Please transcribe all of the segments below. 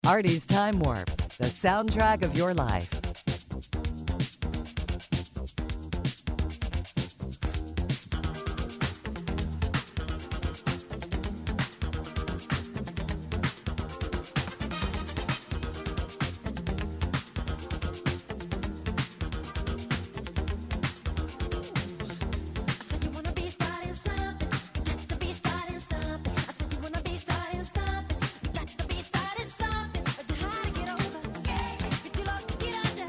Artie's Time Warp, the soundtrack of your life. Get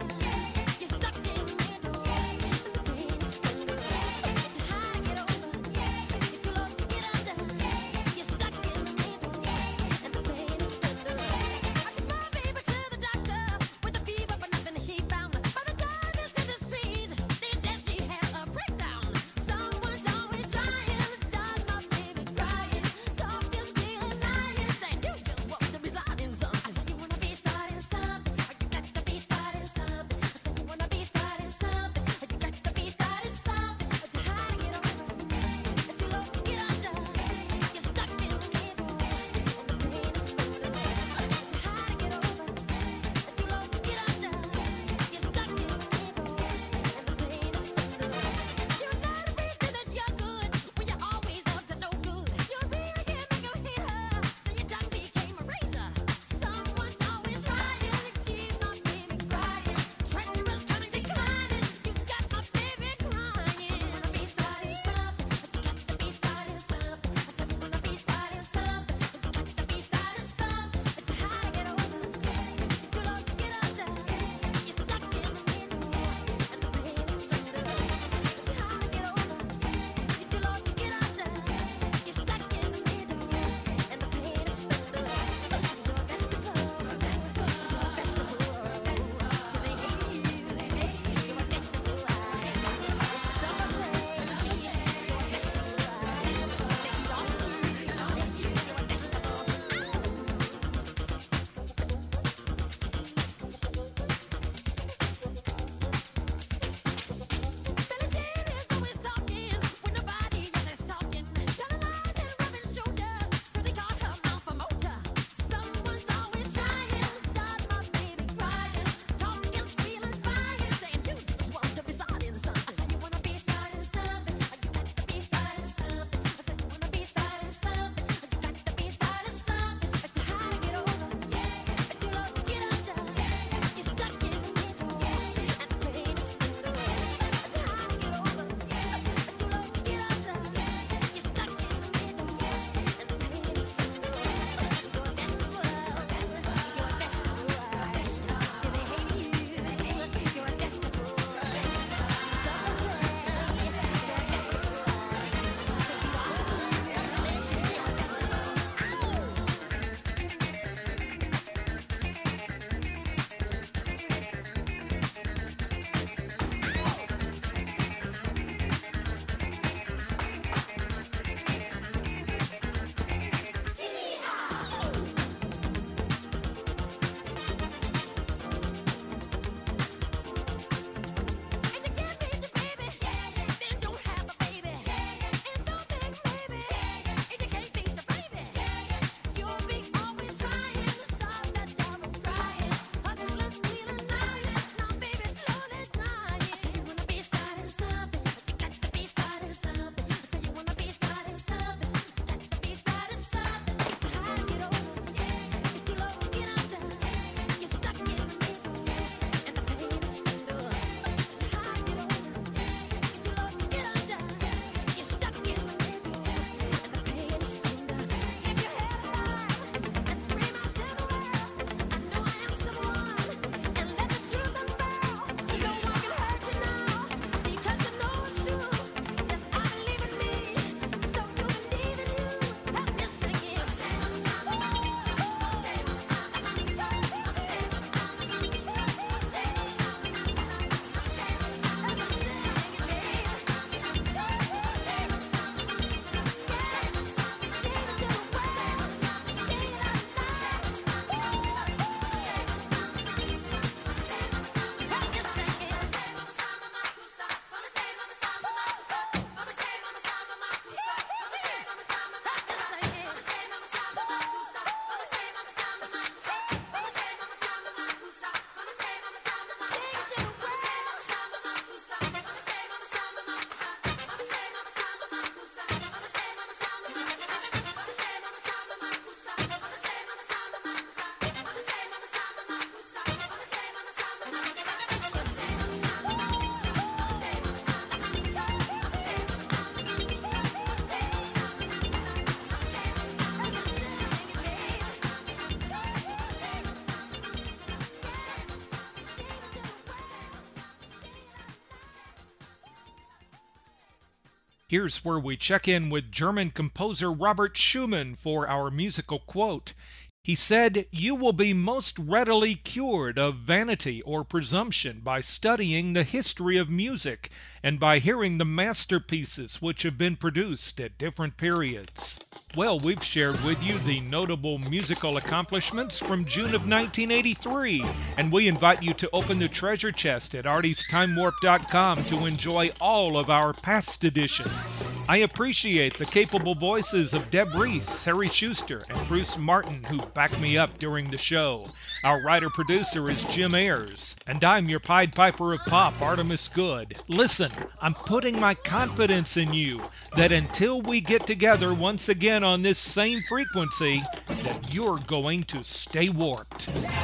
Here's where we check in with German composer Robert Schumann for our musical quote. He said, "You will be most readily cured of vanity or presumption by studying the history of music and by hearing the masterpieces which have been produced at different periods." Well, we've shared with you the notable musical accomplishments from June of 1983, and we invite you to open the treasure chest at artiesTimeWarp.com to enjoy all of our past editions. I appreciate the capable voices of Deb Reese, Harry Schuster, and Bruce Martin who back me up during the show. Our writer-producer is Jim Ayers, and I'm your Pied Piper of Pop, Artemis Good. Listen, I'm putting my confidence in you that until we get together once again on this same frequency, that you're going to stay warped.